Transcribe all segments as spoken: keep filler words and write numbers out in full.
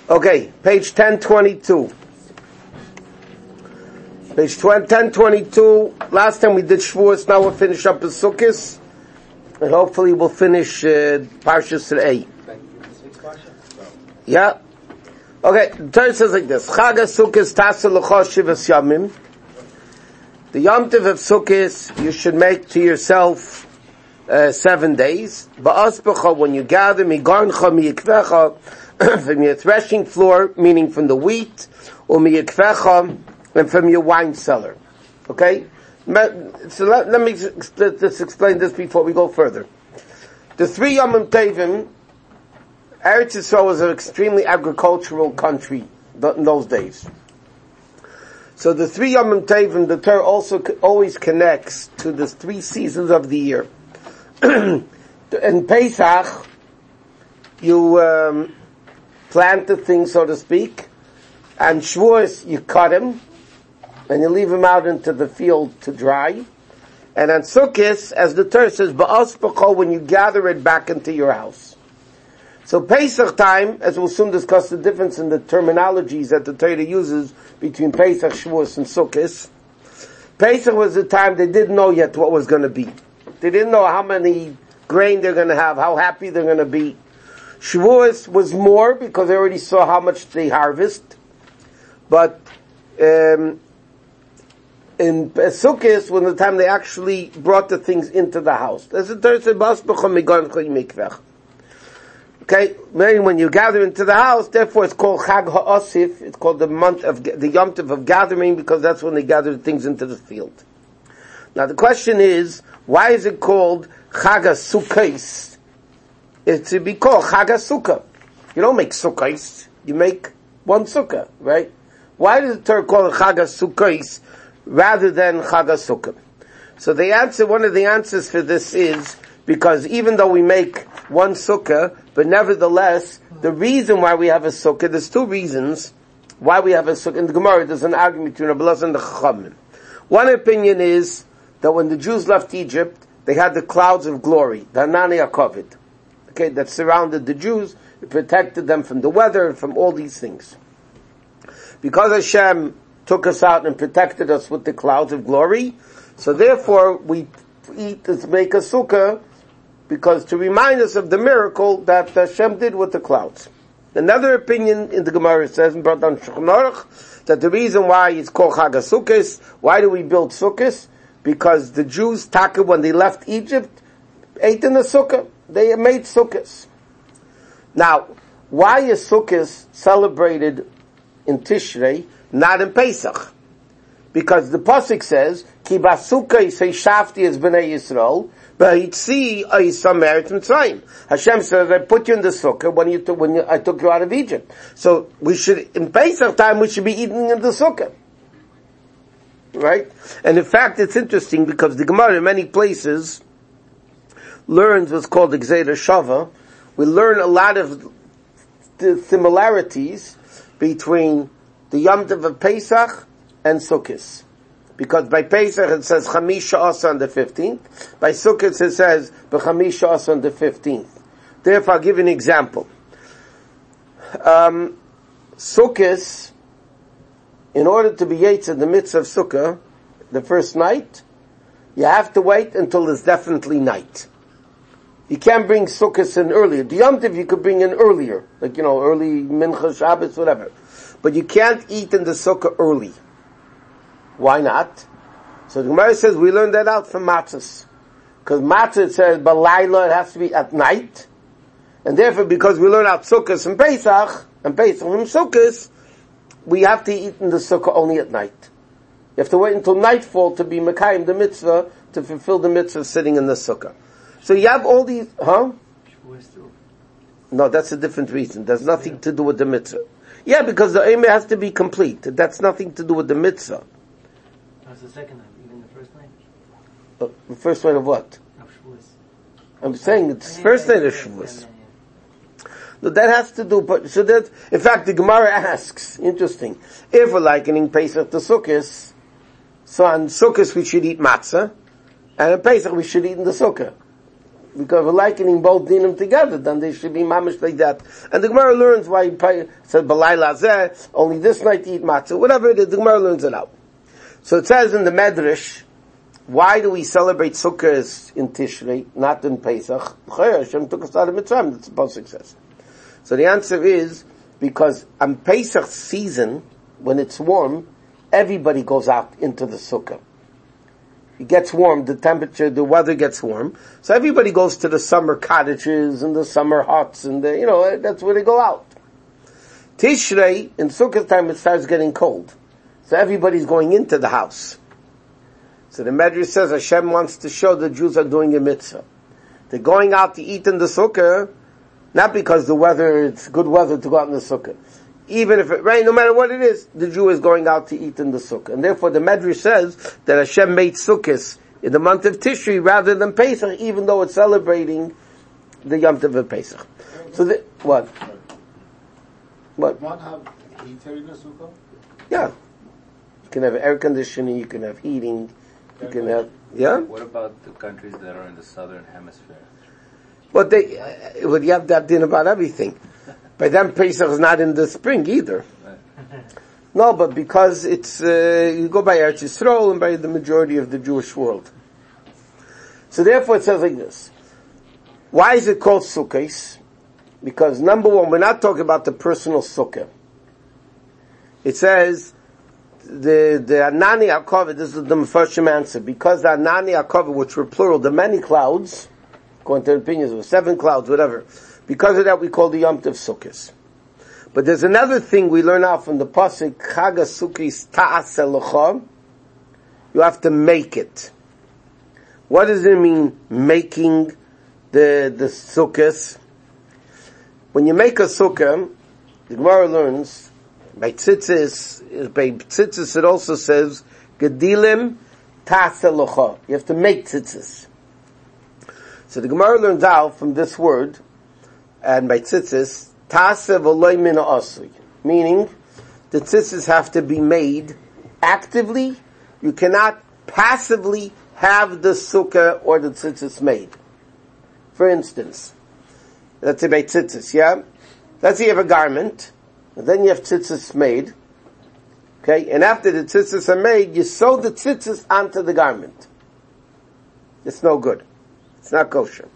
Okay, page ten twenty-two. Page ten twenty-two. Last time we did Shavuos, now we'll finish up with Sukkos. And hopefully we'll finish uh, Parshas Re'eh. Yeah? Okay, the Torah says like this. Chag HaSukkos Tasa L'cho Shivas Yamim. The Yom Tov of Sukkos, you should make to yourself uh, seven days. Ba'aspecha, when you gather, migarncha miyikvecha, from your threshing floor, meaning from the wheat, or miyikvecha, and from your wine cellar. Okay? So let, let me just explain this before we go further. The three Yom Tovim, Eretz Yisrael was an extremely agricultural country in those days. So the three Yom Tovim, the Torah also always connects to the three seasons of the year. In Pesach, you um, plant the thing, so to speak, and Shavuos, you cut him, and you leave him out into the field to dry. And on Sukkot, as the Torah says, Ba'aspecha, when you gather it back into your house. So Pesach time, as we'll soon discuss the difference in the terminologies that the Torah uses between Pesach, Shavuos, and Sukkot. Pesach was the time they didn't know yet what was going to be. They didn't know how many grain they're going to have, how happy they're going to be. Shavuos was more because they already saw how much they harvest. But um, in Sukkot, when the time they actually brought the things into the house. As the Torah said, okay, when you gather into the house, therefore it's called Chag HaOsif, it's called the month of, the Yom Tov of gathering, because that's when they gather things into the field. Now the question is, why is it called Chag HaSukkos? It should be called Chag HaSukkah. You don't make Sukkos, you make one Sukkah, right? Why does the Torah call it Chag HaSukkos rather than Chag HaSukkah? So the answer, one of the answers for this is, because even though we make one Sukkah, but nevertheless, the reason why we have a Sukkah, there's two reasons why we have a Sukkah. In the Gemara, there's an argument between Rabbi Elazar and the Chachamim. One opinion is that when the Jews left Egypt, they had the clouds of glory, the Hanani HaKavod, okay, that surrounded the Jews. It protected them from the weather and from all these things. Because Hashem took us out and protected us with the clouds of glory, so therefore we eat, make a Sukkah, because to remind us of the miracle that Hashem did with the clouds. Another opinion in the Gemara says, brought down Shulchan Aruch, that the reason why it's called Chag HaSukkos, why do we build Sukkos? Because the Jews, Taka, when they left Egypt, ate in the Sukkah. They made Sukkos. Now, why is Sukkos celebrated in Tishrei, not in Pesach? Because the pasuk says, "Ki basukah seishafti es bnei Yisrael, b'hitzi oisam merit mitzrayim." Hashem says, "I put you in the sukkah when you took, when you, I took you out of Egypt." So we should, in Pesach time, we should be eating in the sukkah, right? And in fact, it's interesting because the Gemara in many places learns what's called the Gzeira Shava. We learn a lot of the similarities between the Yom Tov of Pesach and Sukkot. Because by Pesach it says Chamisha Asa on the fifteenth. By Sukkot it says B'Chamisha Asa on the fifteenth. Therefore I'll give you an example. Um, Sukkot, in order to be Yetz in the midst of Sukkah, the first night, you have to wait until it's definitely night. You can't bring Sukkot in earlier. The Yom Tov you could bring in earlier. Like, you know, early Mincha, Shabbos, whatever. But you can't eat in the Sukkah early. Why not? So the Gemara says we learned that out from matzahs. Because matzah it says, Balayla, it has to be at night. And therefore, because we learn out Sukkot and Pesach, and Pesach and Sukkot, we have to eat in the Sukkah only at night. You have to wait until nightfall to be Mekayim the mitzvah, to fulfill the mitzvah of sitting in the Sukkah. So you have all these, huh? No, that's a different reason. There's nothing to do with the mitzvah. Yeah, because the Eimeh has to be complete. That's nothing to do with the mitzvah. That's the second night, even the first night. Uh, the first night of what? Of Shavuos. I'm saying it's first night of Shavuos. No, that has to do, but, so that, in fact, the Gemara asks, interesting, if we're likening Pesach to Sukkot, so on Sukkot we should eat matzah, and on Pesach we should eat in the Sukkah. Because we're likening both dinim together, then they should be mamish like that. And the Gemara learns why he said, Balayla zeh, only this night to eat matzah. Whatever it is, the Gemara learns it out. So it says in the Medrash, why do we celebrate Sukkot in Tishrei, not in Pesach? Hashem took us out of Mitzrayim, that's the Pasuk says. So the answer is, because on Pesach season, when it's warm, everybody goes out into the Sukkah. It gets warm, the temperature, the weather gets warm. So everybody goes to the summer cottages and the summer huts and the, you know, that's where they go out. Tishrei, in Sukkot time, it starts getting cold. So everybody's going into the house. So the Medrash says Hashem wants to show the Jews are doing a mitzvah. They're going out to eat in the Sukkah, not because the weather, it's good weather to go out in the Sukkah. Even if it rains, no matter what it is, the Jew is going out to eat in the Sukkah. And therefore the Medrash says that Hashem made Sukkot in the month of Tishri rather than Pesach, even though it's celebrating the Yom Tov of Pesach. So the, what? What? One have heater in the Sukkah? Yeah. You can have air conditioning, you can have heating, you can have, yeah? What about the countries that are in the southern hemisphere? Well, they, uh, well, you have that din about everything. By then Pesach is not in the spring either. No, but because it's, uh, you go by Eretz Yisrael and by the majority of the Jewish world. So therefore it says like this. Why is it called Sukkos? Because number one, we're not talking about the personal Sukkah. It says, the, the Anani HaKavod, this is the Mefarshim answer, because the Anani HaKavod, which were plural, the many clouds, according to the opinions, it was seven clouds, whatever, because of that, we call the Yom Tov Sukkos. But there's another thing we learn out from the pasuk Chag HaSukkos Ta'aseh Lecha. You have to make it. What does it mean, making the the Sukkos? When you make a sukkah, the Gemara learns by tzitzis. By tzitzis, it also says Gedilim Ta'aseh Lecha. You have to make tzitzis. So the Gemara learns out from this word. And by tzitzis, taseh v'loy min ha'asui, meaning the tzitzis have to be made actively. You cannot passively have the sukkah or the tzitzis made. For instance, let's say by tzitzis, yeah? Let's say you have a garment, and then you have tzitzis made, okay? And after the tzitzis are made, you sew the tzitzis onto the garment. It's no good. It's not kosher.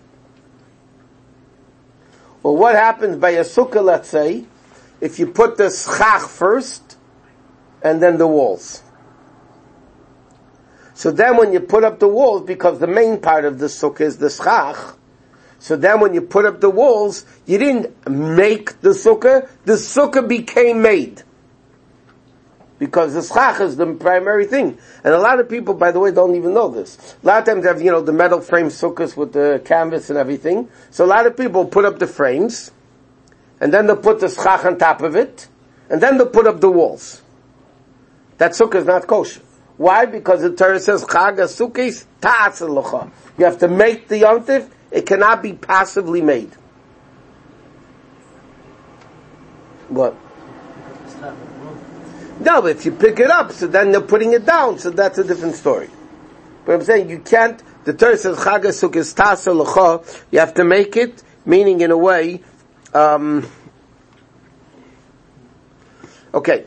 Well, what happens by a sukkah, let's say, if you put the schach first, and then the walls? So then when you put up the walls, because the main part of the sukkah is the schach, so then when you put up the walls, you didn't make the sukkah, the sukkah became made. Because the schach is the primary thing. And a lot of people, by the way, don't even know this. A lot of times they have, you know, the metal frame sukkahs with the canvas and everything. So a lot of people put up the frames, and then they'll put the schach on top of it, and then they'll put up the walls. That sukkah is not kosher. Why? Because the Torah says, Chag HaSukkos Ta'aseh Lecha. You have to make the Yom Tov. It cannot be passively made. What? No, but if you pick it up, so then they're putting it down, so that's a different story. But I'm saying you can't, the Torah says, Chag HaSukkos Ta'aseh Lecha, you have to make it, meaning in a way, um, okay.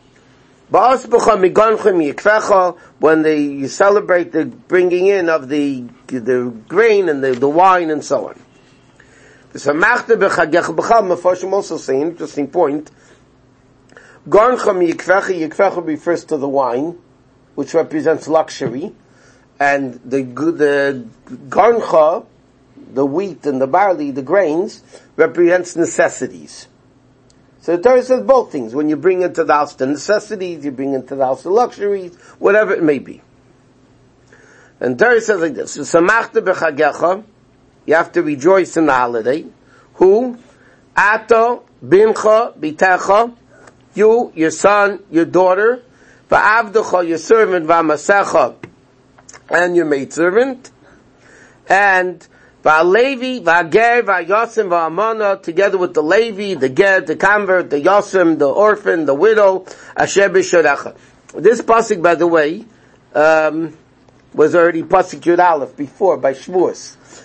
When they, you celebrate the bringing in of the, the grain and the, the wine and so on. The Mefarshim also say, interesting point, Garncha yikvecha, yikvecha refers to the wine, which represents luxury, and the the garncha, the wheat and the barley, the grains, represents necessities. So the Torah says both things. When you bring into the house the necessities, you bring into the house the luxuries, whatever it may be. And the Torah says like this: Samachta b'chagecha, you have to rejoice in the holiday. Who? Ato bincha bitecha. You, your son, your daughter, va'avdecha, your servant, va'masecha, and your maidservant, and va'levi, va'ger, va'yosim, va'amana, together with the Levi, the ger, the convert, the yosim, the orphan, the widow, asher b'shorecha. This pasuk, by the way, um, was already pasuk Yud Aleph before by Shavuos,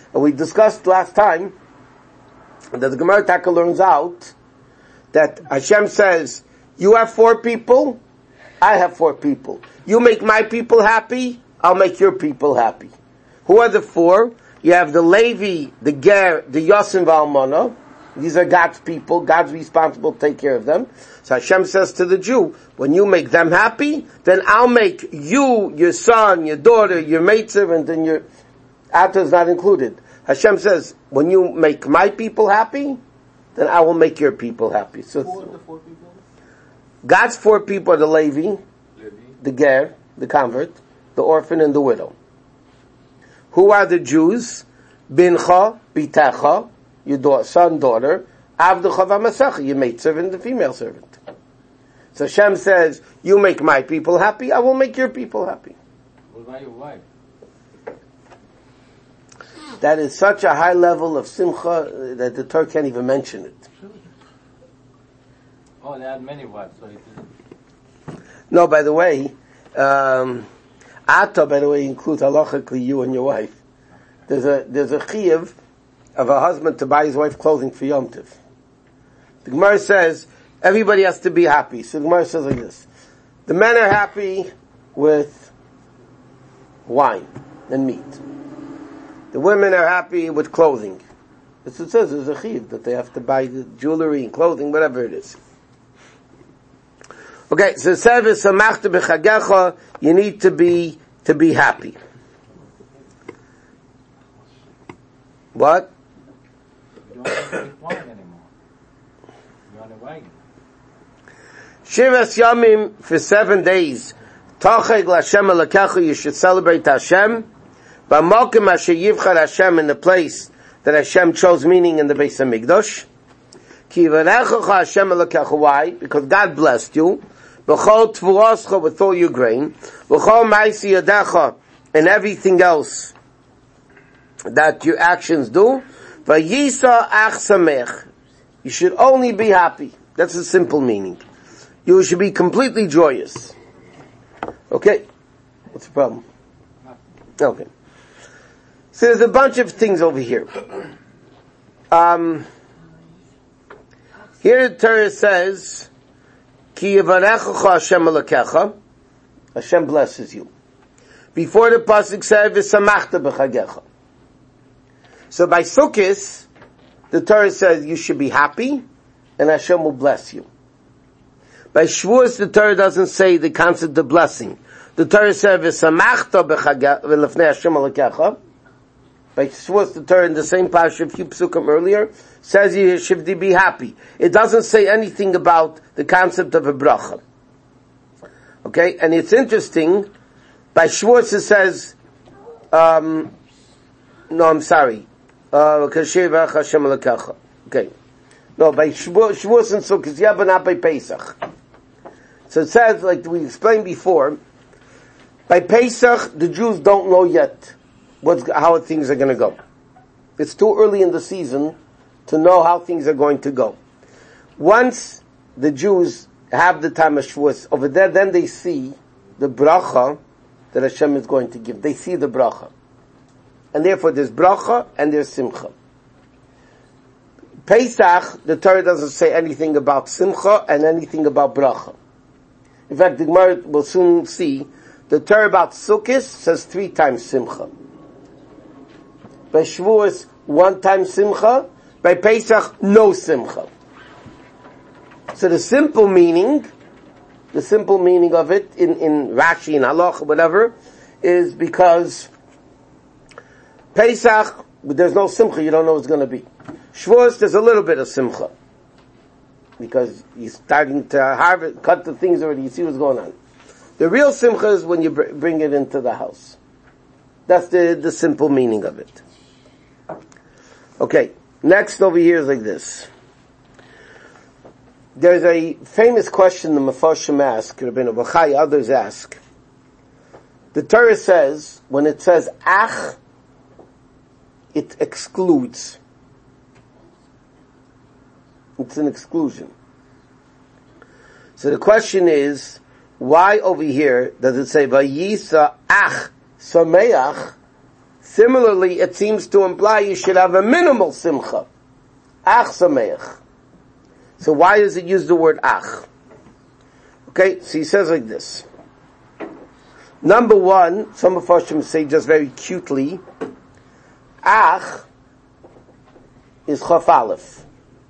And we discussed last time that the Gemara Taka learns out that Hashem says, you have four people, I have four people. You make my people happy, I'll make your people happy. Who are the four? You have the Levi, the Ger, the Yosim Valmona. These are God's people. God's responsible to take care of them. So Hashem says to the Jew, when you make them happy, then I'll make you, your son, your daughter, your maidservant, and your Atta is not included. Hashem says, when you make my people happy, then I will make your people happy. So Who are the four people? God's four people are the Levi, Levi. the Ger, the convert, the orphan, and the widow. Who are the Jews? Bincha, Bitecha, your daughter, son, daughter, Avducha v'Masecha, your maidservant, the female servant. So Hashem says, you make my people happy, I will make your people happy. What about your wife? That is such a high level of simcha that the Torah can't even mention it. Oh, they had many wives, so he didn't. No, by the way, um, Atta, by the way, includes halachically you and your wife. There's a, there's a chiyuv of a husband to buy his wife clothing for Yom Tov. The Gemara says, everybody has to be happy. So the Gemara says like this. The men are happy with wine and meat. The women are happy with clothing. That's what it says, there's a chiyuv that they have to buy the jewelry and clothing, whatever it is. Okay, so service samachta b'chagecha, you need to be, to be happy. What? You don't want to drink wine anymore. You're on a wagon. Shivas Yamim, for seven days, Tocheg l'Hashem Elokecha, you should celebrate Hashem. B'mokim asher yivchar Hashem, in the place that Hashem chose, meaning in the Beis HaMikdash. Ki yivarechecha Hashem Elokecha, why? Because God blessed you. V'chol tvuoscha, with all your grain. V'chol ma'isi yadecha, and everything else that your actions do. V'yisa ach samech, you should only be happy. That's the simple meaning. You should be completely joyous. Okay? What's the problem? Okay. So there's a bunch of things over here. Um, here the Torah says, Ki yivarechecha Hashem Elokecha, Hashem blesses you. Before the pasuk said, V'samachta b'chagecha. So by Sukkot, the Torah says you should be happy, and Hashem will bless you. By Shavuos, the Torah doesn't say the concept of blessing. The Torah says, V'samachta b'chagecha, v'lefnei Hashem Elokecha. By Shavuos, the Torah in the same parsha, a few psukim earlier, says you should be happy. It doesn't say anything about the concept of a bracha. Okay? And it's interesting, by Shavuos it says, um, no, I'm sorry, uh, okay. No, by Shavuos and Sukkot, yeah, but not by Pesach. So it says, like we explained before, by Pesach, the Jews don't know yet what's, how things are going to go. It's too early in the season to know how things are going to go. Once the Jews have the time of Shavuos over there, then they see the bracha that Hashem is going to give. They see the bracha. And therefore there's bracha and there's simcha. Pesach, the Torah doesn't say anything about simcha and anything about bracha. In fact, the Gemara will soon see, the Torah about Sukkot says three times simcha. By Shavuos, one time simcha. By Pesach, no simcha. So the simple meaning, the simple meaning of it in, in Rashi and Halach, whatever, is because Pesach, there's no simcha, you don't know what's going to be. Shavuos, there's a little bit of simcha. Because you're starting to harvest, cut the things already, you see what's going on. The real simcha is when you br- bring it into the house. That's the, the simple meaning of it. Okay, next over here is like this. There's a famous question the Mefarshim ask, Rabbeinu Bachai, others ask. The Torah says, when it says ach, it excludes. It's an exclusion. So the question is, why over here does it say Vayisa ach sameach Similarly, it seems to imply you should have a minimal simcha. Ach sameach. So why does it use the word ach? Okay, so he says like this. Number one, some of us say just very cutely, ach is chaf aleph.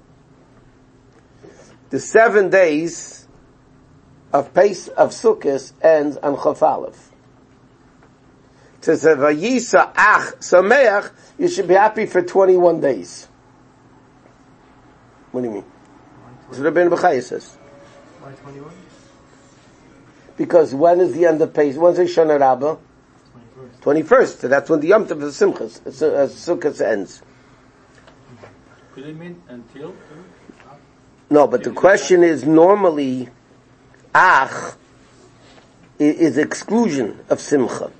The seven days of Pes of Sukkot ends on chaf aleph. It says, Vayisa ach sameach, you should be happy for twenty-one days. What do you mean? That's what Rabbeinu Bechaya says. Why twenty-one? Because when is the end of Pesach? When's Hoshana Rabbah? twenty-first. twenty-first. So that's when the Yom Tov of Simchas, uh, Sukkot ends. Could it mean until? No, but the question is, normally, ach is exclusion of Simcha.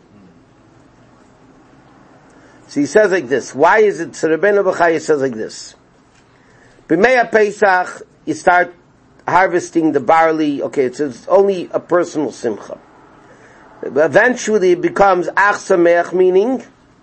So he says like this. Why is it, so Rabbeinu Bechaya says like this. B'mei Pesach, you start harvesting the barley. Okay, it's, it's only a personal simcha. But eventually it becomes ach sameach, meaning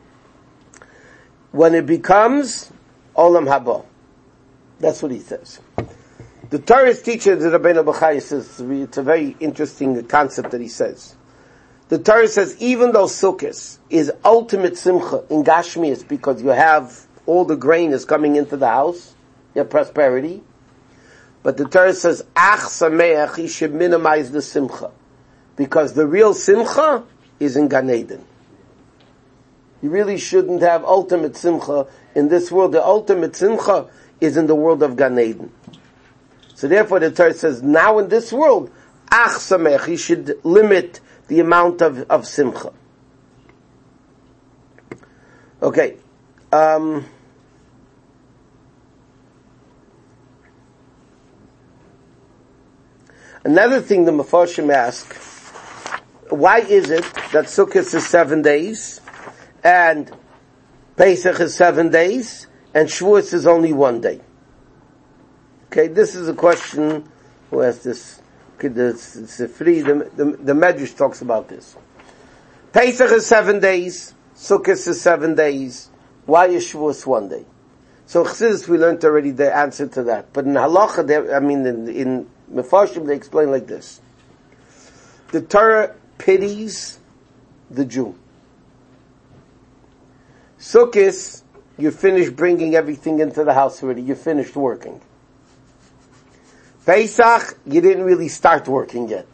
when it becomes olam haba. That's what he says. The Torah teacher, the Rabbeinu Bechaya, says it's a very interesting concept that he says. The Torah says even though Sukkot is ultimate simcha in Gashmias because you have all the grain is coming into the house, you have prosperity. But the Torah says, ach sameach, he should minimize the simcha. Because the real simcha is in Gan Eden. You really shouldn't have ultimate simcha in this world. The ultimate simcha is in the world of Gan Eden. So therefore the Torah says, now in this world, ach sameach, he should limit the amount of, of simcha. Okay. Um... Another thing the Mefarshim ask, why is it that Sukkot is seven days, and Pesach is seven days, and Shavuos is only one day? Okay, this is a question, who asked this? Okay, the, the, the, the, the Medrash talks about this. Pesach is seven days, Sukkot is seven days, why is Shavuos one day? So Chassidus, we learned already the answer to that. But in Halacha, they, I mean, in, in Mefarshim, they explain like this. The Torah pities the Jew. Sukkot, you finished bringing everything into the house already. You finished working. Pesach, you didn't really start working yet.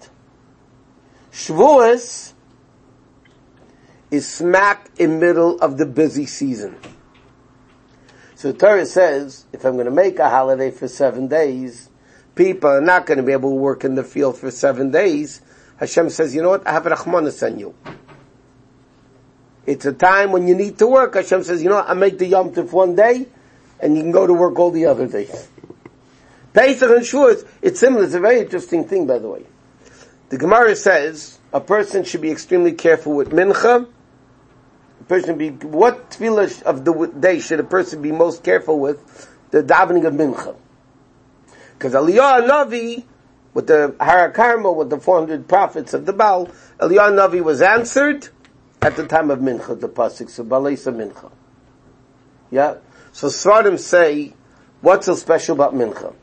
Shavuos is smack in middle of the busy season. So the Torah says, if I'm going to make a holiday for seven days, people are not going to be able to work in the field for seven days. Hashem says, you know what? I have Rachmanis on you. It's a time when you need to work. Hashem says, you know what? I make the Yom Tov one day, and you can go to work all the other days. Pesach and Shavuos, it's similar. It's a very interesting thing, by the way. The Gemara says, a person should be extremely careful with mincha. A person be, what tefillah of the day should a person be most careful with? The davening of mincha. Because Eliyahu Navi, with the Har HaKarmel, with the four hundred prophets of the Baal, Eliyahu Navi was answered at the time of mincha, the pasuk, so Baleisa mincha. Yeah? So Svardim say, what's so special about mincha?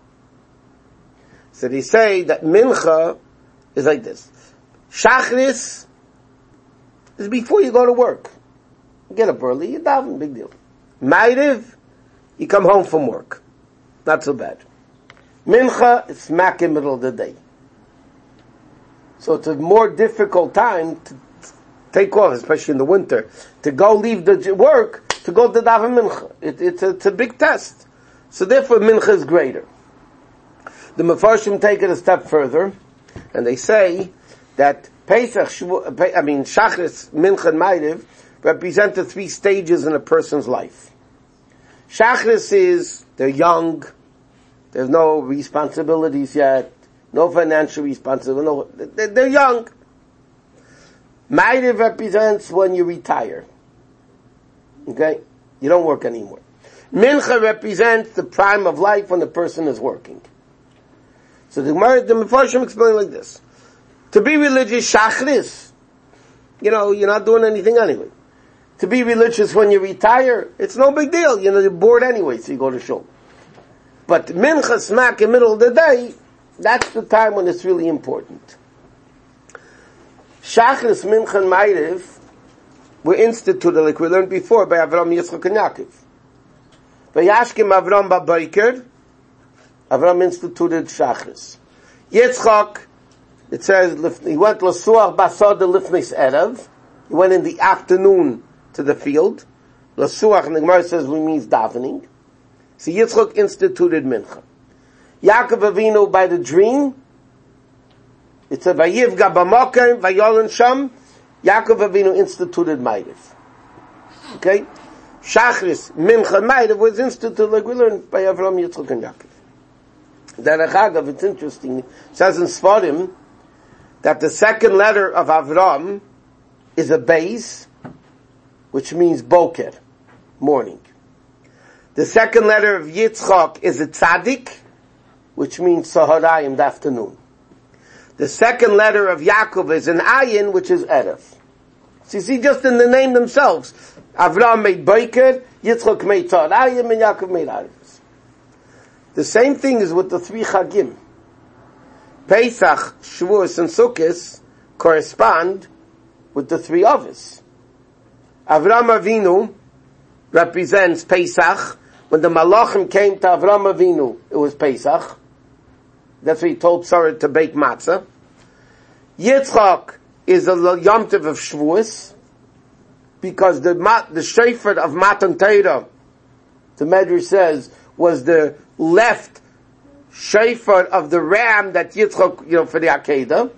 So they say that mincha is like this. Shachris is before you go to work. You get up early, you daven, big deal. Ma'ariv, you come home from work. Not so bad. Mincha is smack in the middle of the day. So it's a more difficult time to take off, especially in the winter, to go leave the work, to go to daven mincha. It, it's, a, it's a big test. So therefore mincha is greater. The Mefarshim take it a step further, and they say that Pesach, I mean, Shachris, Mincha, and Ma'ariv represent the three stages in a person's life. Shachris is, they're young, there's no responsibilities yet, no financial responsibility, no, they're, they're young. Ma'ariv represents when you retire. Okay? You don't work anymore. Mincha represents the prime of life when the person is working. So the Gemara, the Mefarshim explain like this. To be religious, Shachris, you know, you're not doing anything anyway. to be religious when you retire, it's no big deal. You know, you're bored anyway, so you go to shul. But mincha smack in the middle of the day, that's the time when it's really important. Shachris, mincha, and ma'ariv were instituted, like we learned before, by Avram, Yitzchak, and Yaakov. Vayashkim Avram ba'boker, Avram instituted Shachris. Yitzchak, it says, he went l'suach basad lifnis erev. He went in the afternoon to the field. L'suach, and the Gemara says, we means davening. So Yitzchak instituted mincha. Yaakov Avinu by the dream. It said, vayivga b'mokem, vayolen sham. Yaakov Avinu instituted ma'ariv. Okay? Shachris, mincha, ma'ariv was instituted, like we learned by Avram, Yitzchak, and Yaakov. Derech Agav, it's interesting. It says in Sfarim that the second letter of Avram is a beis, which means boker, morning. The second letter of Yitzchak is a tzaddik, which means saharayim, the afternoon. The second letter of Yaakov is an ayin, which is erev. So you see, just in the name themselves, Avram made boker, Yitzchak made saharayim, and Yaakov made erev. The same thing is with the three Chagim. Pesach, Shavuos, and Sukkot correspond with the three Avos. Avram Avinu represents Pesach. When the Malachim came to Avram Avinu, it was Pesach. That's what he told Sarah to bake matzah. Yitzchak is a Yom Tov of Shavuos, because the the Shofar of Matan Torah, the Medrash says, was the left shofar of the ram that Yitzchak, you know, for the Akedah.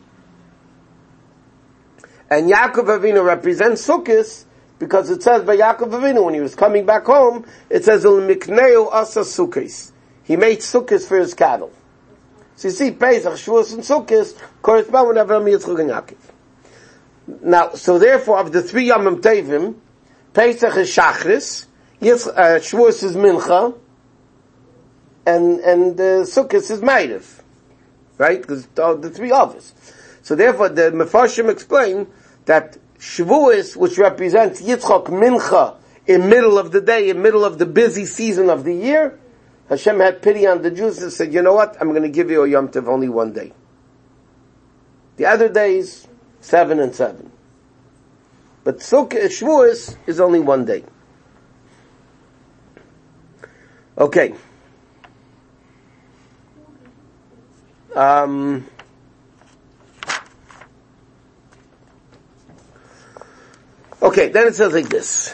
And Yaakov Avinu represents Sukkot, because it says by Yaakov Avinu, when he was coming back home, it says, El Mikneu Asa Sukkot. He made Sukkot for his cattle. So you see, Pesach, Shavuos, and Sukkot correspond with Avram, Yitzchak, and Yaakov. Now, so therefore, of the three Yomim Tovim, Pesach is Shachris, Yitz, uh, Shavuos is Mincha, and and uh, Sukkot is ma'ariv, right? Because the three of us. So therefore, the Mefarshim explain that Shavuos, which represents Yitzchak Mincha in middle of the day, in middle of the busy season of the year, Hashem had pity on the Jews and said, you know what? I'm going to give you a Yom Tov only one day. The other days, seven and seven. But Sukkot, Shavuos is only one day. Okay. Um, okay, then it says like this.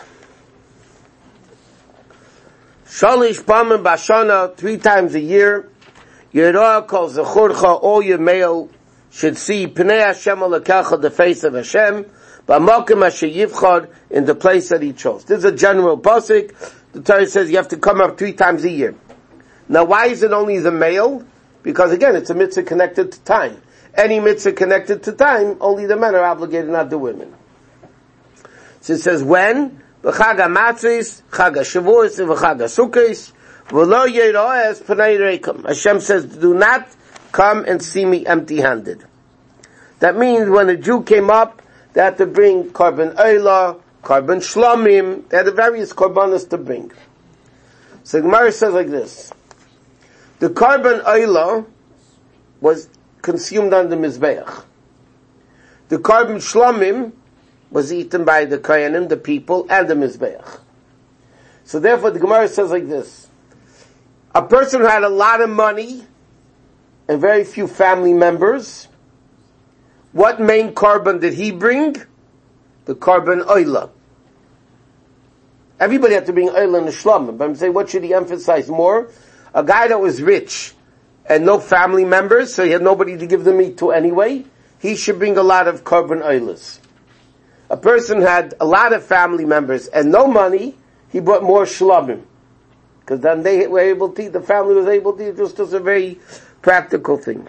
Shalish Pamim Bashana, three times a year, Yeroah calls the Churcha, all your male should see Pnei Hashem Alakecha, the face of Hashem, B'makom Asher Yivchad, in the place that he chose. This is a general pasuk. The Torah says you have to come up three times a year. Now why is it only the male? Because again, it's a mitzvah connected to time. Any mitzvah connected to time, only the men are obligated, not the women. So it says when? V'chag ha'matzos, chag ha'shavuos, v'chag ha'sukkos, v'lo yeroes pnei reikom. Hashem says, do not come and see me empty-handed. That means when a Jew came up, they had to bring korban oila, korban shlomim, they had the various korbanos to bring. So the Gemara says like this. The korban oila was consumed on the Mizbeach. The korban shlomim was eaten by the Kohanim, the people, and the Mizbeach. So therefore the Gemara says like this. A person who had a lot of money and very few family members, what main korban did he bring? The korban oila. Everybody had to bring oila and the shlomim. But I'm saying, what should he emphasize more? A guy that was rich and no family members, so he had nobody to give the meat to anyway, he should bring a lot of korban oilas. A person had a lot of family members and no money, he brought more shlomim. Because then they were able to eat, the family was able to eat. It was just a very practical thing.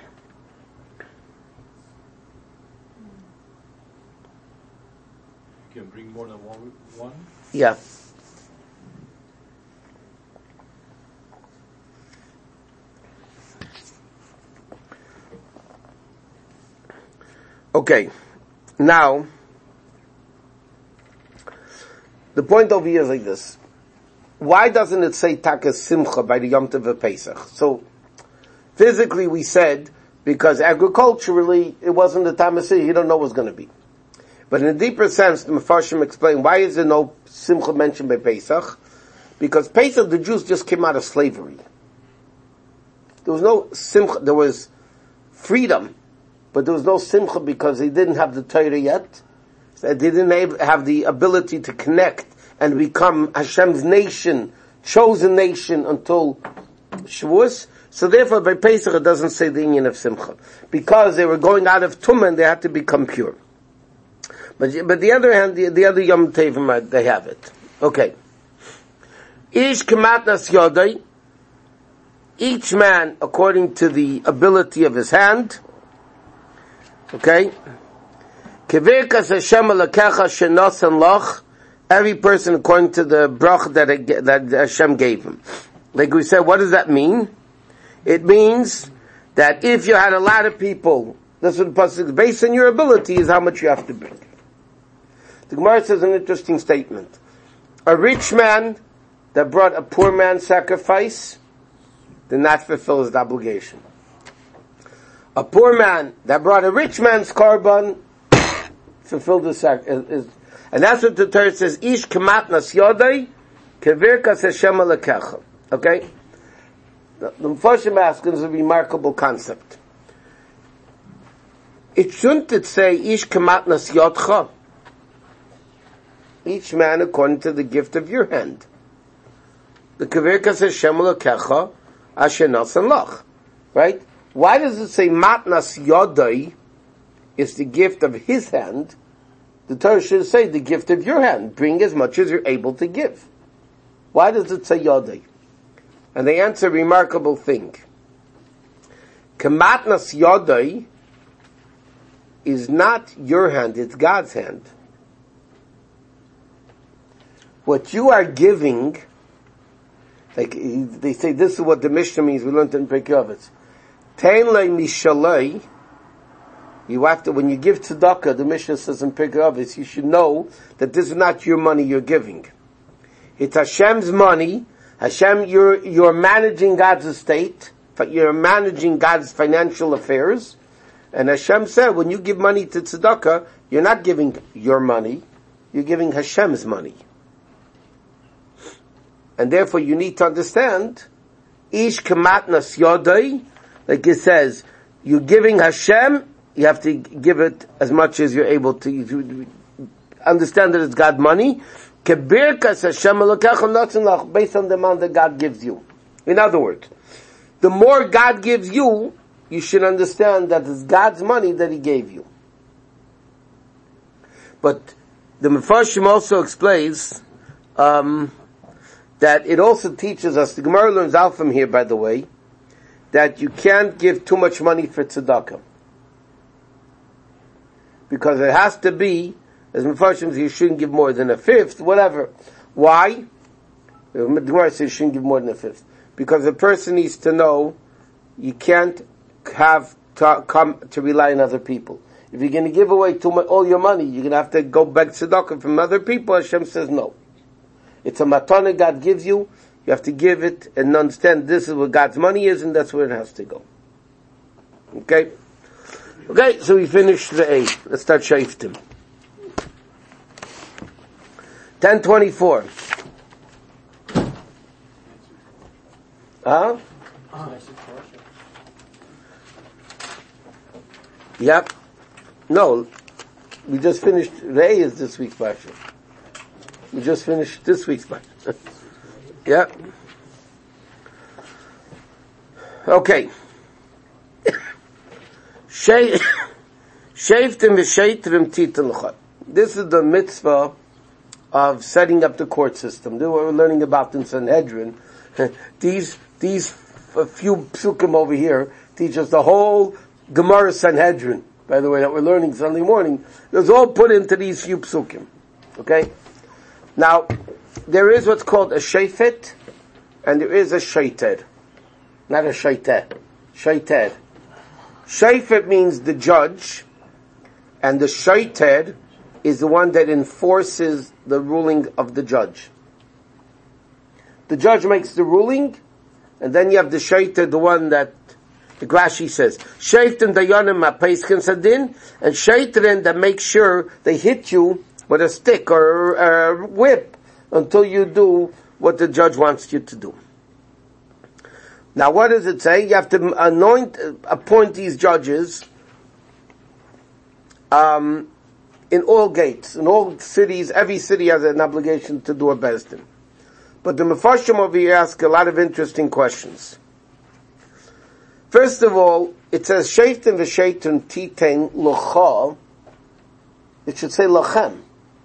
You can bring more than one? one? Yeah. Okay. Now, the point over here is like this. Why doesn't it say Taka Simcha by the Yom Tov of Pesach? So, physically we said, because agriculturally, it wasn't the time of seed, you don't know what's going to be. But in a deeper sense, the Mefarshim explain, why is there no Simcha mentioned by Pesach? Because Pesach, the Jews just came out of slavery. There was no Simcha, there was freedom, but there was no Simcha because they didn't have the Torah yet. They didn't have the ability to connect and become Hashem's nation, chosen nation until Shavuos. So therefore, by Pesach, it doesn't say the Inyan of Simcha. Because they were going out of Tumah and they had to become pure. But, but the other hand, the, the other Yom Tovim, they have it. Okay. Ish Kematnas Yodai, each man according to the ability of his hand. Okay? Kevirkas Hashem alakecha shenosan loch, every person according to the brach that, it, that Hashem gave him. Like we said, what does that mean? It means that if you had a lot of people, that's what the pasuk is, based on your ability is how much you have to bring. The Gemara says an interesting statement. A rich man that brought a poor man's sacrifice did not fulfill his obligation. A poor man that brought a rich man's korban fulfilled his sacrifice. And that's what the Torah says, Ish kematnas yodai, kevirkas Hashem alakecha. Okay? The Mefarshim ask, this is a remarkable concept. It shouldn't it say, Ish kematnas yodcha? Each man according to the gift of your hand. The kevirkas Hashem alakecha, asher nasan lach. Right? Why does it say matnas yodai is the gift of his hand? The Torah should say the gift of your hand. Bring as much as you're able to give. Why does it say yodai? And they answer a remarkable thing. Kematnas yodai is not your hand, it's God's hand. What you are giving, like they say, this is what the Mishnah means. We learned it in Pirkei Avos. Tein lei mishalei. You have to, when you give tzedakah, the Mishnah says in Pirkei Avos, you should know that this is not your money you're giving. It's Hashem's money. Hashem, you're you're managing God's estate. You're managing God's financial affairs. And Hashem said, when you give money to tzedakah, you're not giving your money. You're giving Hashem's money. And therefore you need to understand, Ish kematnas yodai, like it says, you're giving Hashem, you have to give it as much as you're able to. You understand that it's God's money. Kebirkas Hashem alakecha nasan lach, based on the amount that God gives you. In other words, the more God gives you, you should understand that it's God's money that He gave you. But the Mefarshim also explains um, that it also teaches us, the Gemara learns out from here, by the way, that you can't give too much money for tzedakah. Because it has to be, as Mefarshim says, you shouldn't give more than a fifth, whatever. Why? The Gemara says you shouldn't give more than a fifth. Because a person needs to know you can't have to come to rely on other people. If you're going to give away too much, all your money, you're going to have to go beg tzedakah from other people. Hashem says no. It's a matana God gives you. You have to give it and understand this is what God's money is, and that's where it has to go. Okay? Okay, so we finished the A. Let's start Shaftim. ten twenty-four. Huh? Yep. No, we just finished, Rei is this week's Parsha. We just finished this week's Parsha. Yep. Okay. Shaftim v'sheitvim titan. This is the mitzvah of setting up the court system. This is what we're learning about in Sanhedrin. These, these few psukim over here teach us the whole Gemara Sanhedrin, by the way, that we're learning Sunday morning. It was all put into these few psukim. Okay? Now, there is what's called a shayfet, and there is a shayted. Not a shayted. Shayted. Shayfet means the judge, and the shayted is the one that enforces the ruling of the judge. The judge makes the ruling, and then you have the shaiter, the one that the Rashi says, Shaitan dayanim ha'peiskin sadin, and shaitrin that make sure they hit you with a stick or a whip until you do what the judge wants you to do. Now what does it say? You have to anoint, appoint these judges um, in all gates, in all cities. Every city has an obligation to do a beis din. But the Mefarshim over here ask a lot of interesting questions. First of all, it says, Shaitan v'shaitan titein locha. It should say lachem.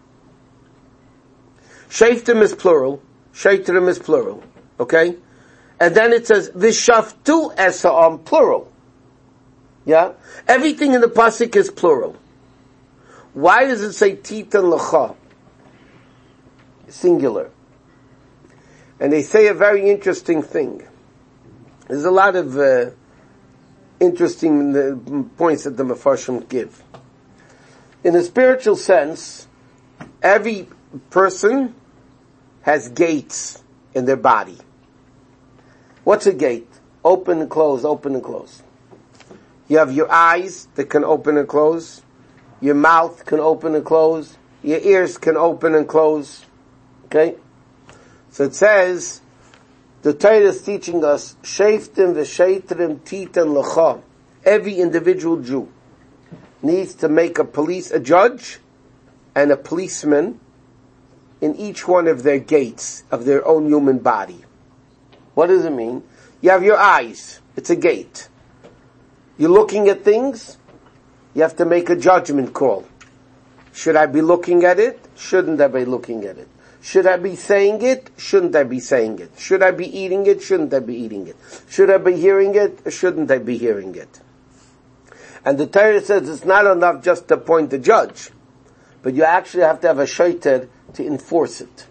Shaitim is plural. Shaitarim is plural. Okay? And then it says, v'shaftu esa'am, plural. Yeah? Everything in the pasuk is plural. Why does it say titan lacha? Singular. And they say a very interesting thing. There's a lot of uh, interesting uh, points that the Mefarshim give. In a spiritual sense, every person has gates in their body. What's a gate? Open and close, open and close. You have your eyes that can open and close. Your mouth can open and close. Your ears can open and close. Okay? So it says, the Torah is teaching us, Shaftim v'shaitrim titan l'cha. Every individual Jew needs to make a police, a judge, and a policeman in each one of their gates of their own human body. What does it mean? You have your eyes. It's a gate. You're looking at things. You have to make a judgment call. Should I be looking at it? Shouldn't I be looking at it? Should I be saying it? Shouldn't I be saying it? Should I be eating it? Shouldn't I be eating it? Should I be hearing it? Or shouldn't I be hearing it? And the Torah says it's not enough just to appoint the judge, but you actually have to have a shaiter to enforce it.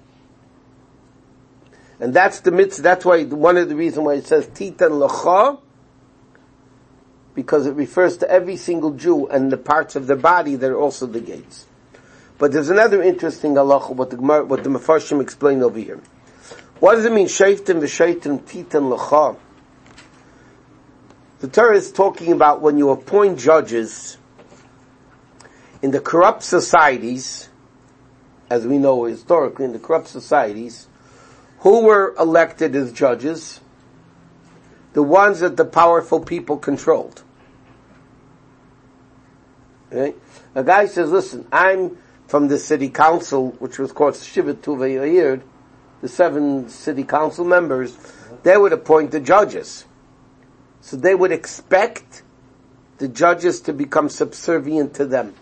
And that's the mitzvah. That's why one of the reasons why it says titan l'cha, because it refers to every single Jew and the parts of their body that are also the gates. But there's another interesting halacha, what the what the Mefarshim explained over here. What does it mean? Shaitim v'shaitim titan l'cha. The Torah is talking about when you appoint judges in the corrupt societies, as we know historically, in the corrupt societies, who were elected as judges? The ones that the powerful people controlled. Okay? A guy says, listen, I'm from the city council, which was called Shivat Tuvei Yair, the seven city council members, they would appoint the judges. So they would expect the judges to become subservient to them.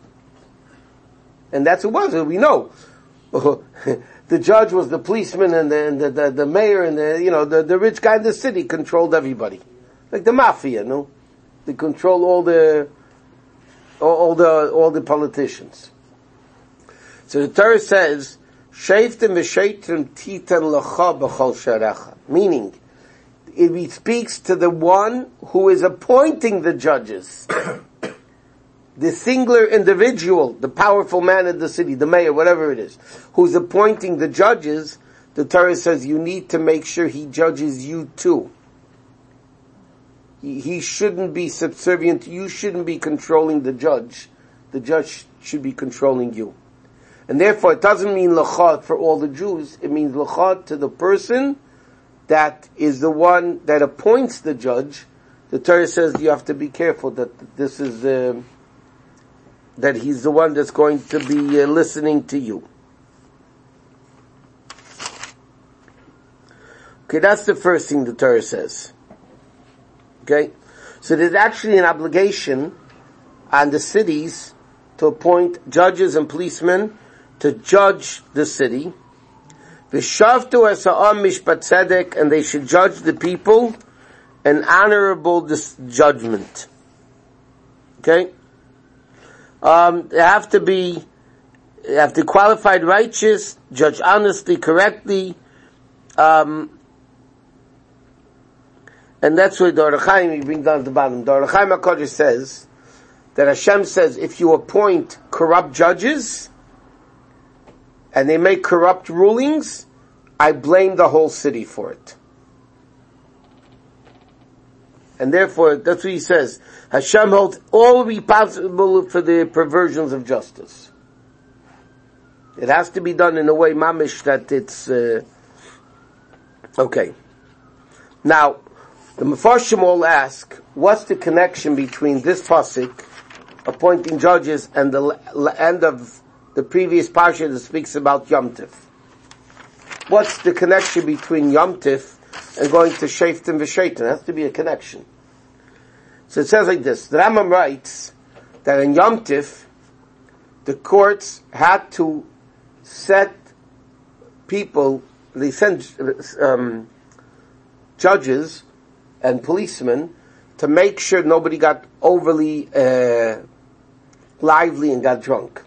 And that's what it was, we know. The judge was the policeman and the, and the, the, the mayor and the, you know, the, the rich guy in the city controlled everybody. Like the mafia, no? They control all the, all, all the, all the politicians. So the Torah says, Shaftim v'shaitrim titan l'cha b'chol sharecha. Meaning, it speaks to the one who is appointing the judges. The singular individual, the powerful man in the city, the mayor, whatever it is, who's appointing the judges, the Torah says you need to make sure he judges you too. He, he shouldn't be subservient, you shouldn't be controlling the judge. The judge should be controlling you. And therefore it doesn't mean lachat for all the Jews, it means lachat to the person that is the one that appoints the judge. The Torah says you have to be careful that this is, uh, that he's the one that's going to be uh, listening to you. Okay, that's the first thing the Torah says. Okay? So there's actually an obligation on the cities to appoint judges and policemen to judge the city. V'shavtu es ha'am mishpat tzedek, and they should judge the people an honorable dis- judgment. Okay? Um, they have to be, they have to be qualified righteous, judge honestly, correctly, um, and that's what the Or HaChaim, we bring down at the bottom. The Or HaChaim HaKadosh says that Hashem says, if you appoint corrupt judges, and they make corrupt rulings, I blame the whole city for it. And therefore, that's what he says. Hashem holds all responsible for the perversions of justice. It has to be done in a way, mamish, that it's, uh, okay. Now, the Mefarshim all ask, what's the connection between this pasuk, appointing judges, and the l- end of the previous parsha that speaks about Yom Tif? What's the connection between Yom Tif and going to Shaftim v'Shaitan? There has to be a connection. So it says like this. The Rambam writes that in Yom Tif, the courts had to set people, they sent um, judges and policemen to make sure nobody got overly uh, lively and got drunk.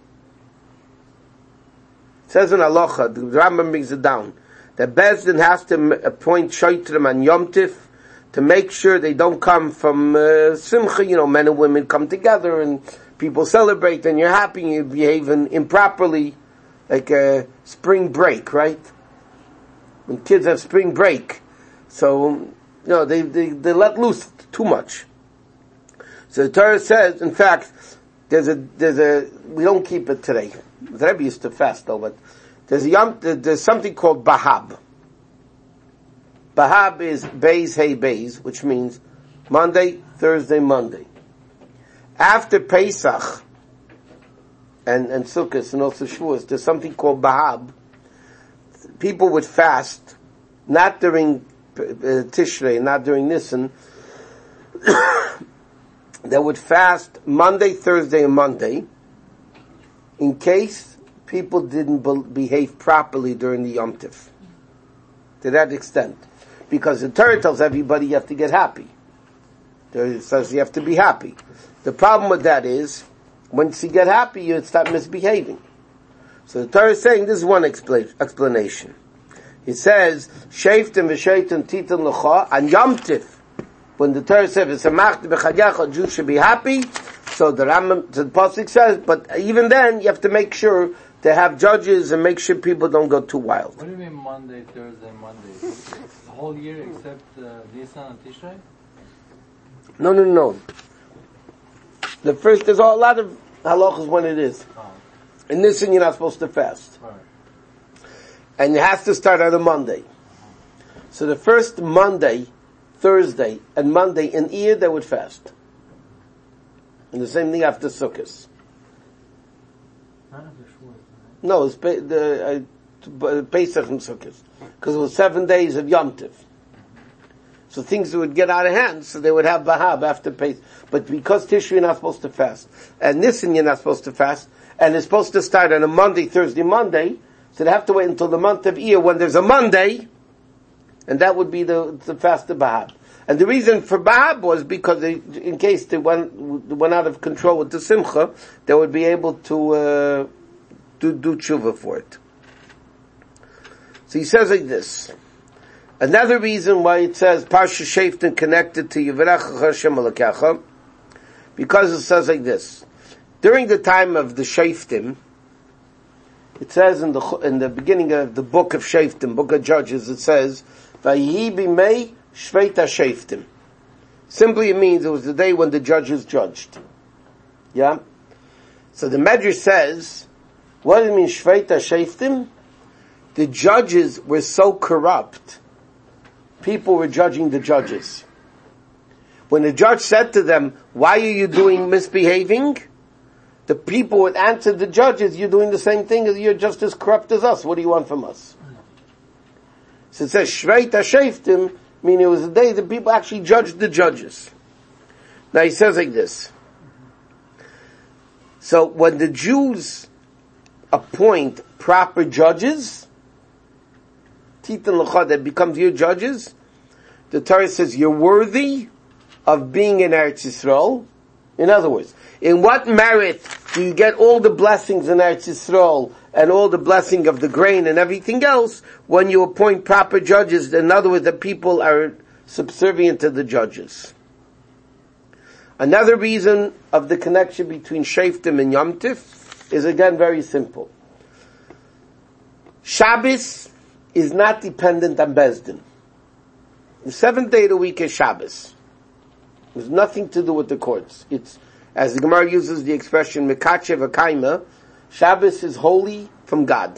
It says in Halacha, the Rambam brings it down, that Beis Din has to appoint Shaitrim and Yom Tif to make sure they don't come from uh, Simcha, you know, men and women come together and people celebrate and you're happy and you're behaving improperly, like a spring break, right? When kids have spring break, so, you know, they, they, they let loose too much. So the Torah says, in fact, there's a, there's a, we don't keep it today. The Rebbe used to fast though, but there's a yom, there's something called Bahab. Bahab is Beis Hey Beis, which means Monday, Thursday, Monday. After Pesach and, and Sukkot and also Shavuos, there's something called Bahab. People would fast, not during uh, Tishrei, not during Nisan. They would fast Monday, Thursday, and Monday, in case people didn't be- behave properly during the Yom Tif. To that extent. Because the Torah tells everybody you have to get happy. It says you have to be happy. The problem with that is, once you get happy, you start misbehaving. So the Torah is saying, this is one expla- explanation. It says, Shaftim v'shaitim titan l'cha, and Yom Tif. When the Torah says, V'samachti b'chadyacha, Jews should be happy, so the Rambam, the Pasuk says, but even then, you have to make sure to have judges and make sure people don't go too wild. What do you mean Monday, Thursday, Monday? The whole year except uh, Nisan and Tishrei? No, no, no. The first, there's a lot of halachas when it is. Oh. In Nisan, you're not supposed to fast. Right. And it has to start on a Monday. So the first Monday, Thursday, and Monday in Iyar, they would fast. And the same thing after Sukkot. None of the Shavuos, right? No, it's pe- the uh, Pesach and Sukkot, because it was seven days of Yom Tif. So things would get out of hand, so they would have Bahab after Pesach. But because Tishrei, you're not supposed to fast, and Nisan, you're not supposed to fast, and it's supposed to start on a Monday, Thursday, Monday, so they have to wait until the month of Iyar when there's a Monday, and that would be the, the fast of Bahab. And the reason for Bahab was because they, in case they went, went out of control with the Simcha, they would be able to uh, do, do tshuva for it. So he says like this. Another reason why it says Parsha Shaftim connected to Yivarecha Hashem Elokecha, because it says like this. During the time of the Shaftim, it says in the in the beginning of the book of Shaftim, book of Judges, it says, Vayihi b'mei Shveita Shaftim. Simply it means it was the day when the judges judged. Yeah? So the Medrash says, what does it mean Shveita Shaftim? The judges were so corrupt, people were judging the judges. When the judge said to them, why are you doing misbehaving? The people would answer the judges, you're doing the same thing, as you're just as corrupt as us. What do you want from us? So it says, Shveita Shaftim, meaning it was the day the people actually judged the judges. Now he says like this. So when the Jews appoint proper judges, Titan L'cha, that becomes your judges, the Torah says you're worthy of being in Eretz Yisrael. In other words, in what merit do you get all the blessings in Eretz Yisrael and all the blessing of the grain and everything else when you appoint proper judges? In other words, the people are subservient to the judges. Another reason of the connection between Shoftim and Yom Tif is again very simple. Shabbos is not dependent on Bezdin. The seventh day of the week is Shabbos. There's nothing to do with the courts. It's, as the Gemara uses the expression, Mekache v'kaima, Shabbos is holy from God.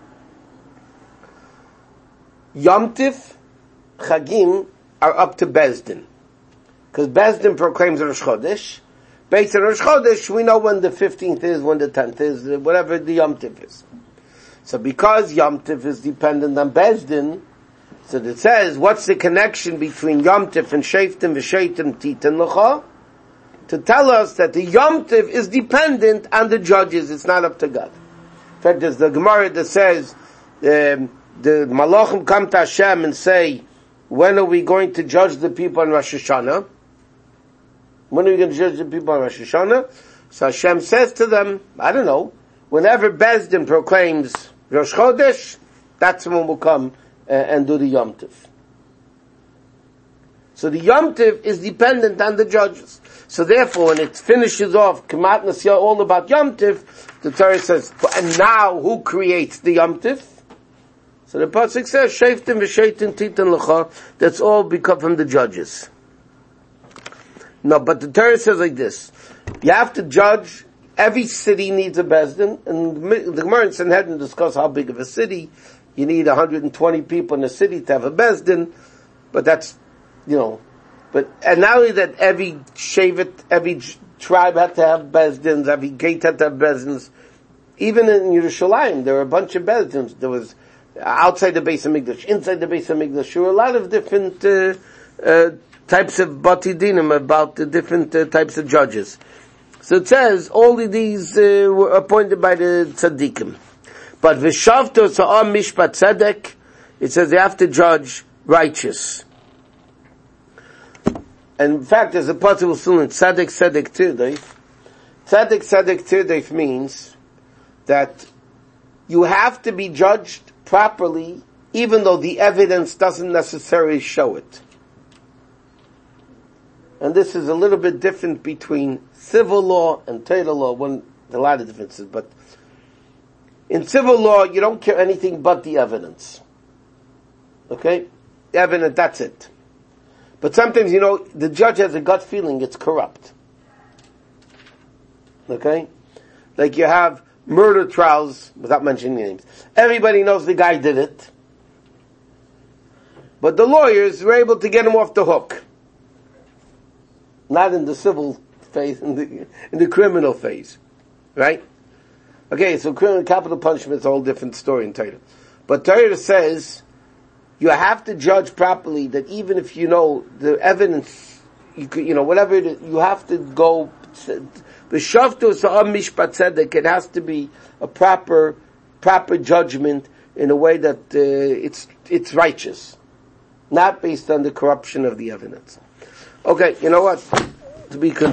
Yom Tif, Chagim, are up to Bezdin. Because Bezdin proclaims Rosh Chodesh. Based on Rosh Chodesh, we know when the fifteenth is, when the tenth is, whatever the Yom Tif is. So because Yom Tif is dependent on Bezdin, so it says, what's the connection between Yom Tif and Shoftim v'Sheitim Titan L'cha? To tell us that the Yom Tif is dependent on the judges, it's not up to God. In fact, there's the Gemara that says, um, the Malachim come to Hashem and say, when are we going to judge the people on Rosh Hashanah? When are we going to judge the people on Rosh Hashanah? So Hashem says to them, I don't know, whenever Bezdin proclaims Rosh Chodesh, that's when we'll come uh, and do the Yom Tif. So the Yom Tif is dependent on the judges. So therefore, when it finishes off, Kemat Nasiyah, all about Yom Tif, the Torah says, and now who creates the Yom Tif? So the pasuk says, Shoftim v'Sheitim Titan L'cha, that's all become from the judges. No, but the Torah says like this, you have to judge, every city needs a Bezdin, and the Gemara in Sanhedrin discuss how big of a city, you need one hundred twenty people in a city to have a Bezdin, but that's, you know, but, and not only that every Shevet, every tribe had to have Bezdins, every gate had to have Bezdins, even in Yerushalayim, there were a bunch of Bezdins, there was, outside the Beis HaMikdash, inside the Beis HaMikdash, there were a lot of different, uh, uh, types of Bati Dinim, about the different uh, types of judges. So it says, all of these uh, were appointed by the tzaddikim. But v'shavto sa'am mishpat tzedek, it says they have to judge righteous. And in fact, there's a possible student, tzedek tzedek tirdeif. Tzedek tzedek tirdeif means that you have to be judged properly, even though the evidence doesn't necessarily show it. And this is a little bit different between civil law and Torah law. One, there are a lot of differences, but in civil law, you don't care anything but the evidence. Okay? The evidence, that's it. But sometimes, you know, the judge has a gut feeling it's corrupt. Okay? Like you have murder trials, without mentioning names. Everybody knows the guy did it. But the lawyers were able to get him off the hook. Not in the civil phase, in the, in the criminal phase. Right? Okay, so criminal capital punishment is a whole different story in Torah. But Torah says, you have to judge properly that even if you know the evidence, you could, you know, whatever it is, you have to go, it has to be a proper, proper judgment in a way that uh, it's, it's righteous. Not based on the corruption of the evidence. Okay, you know what? To be con-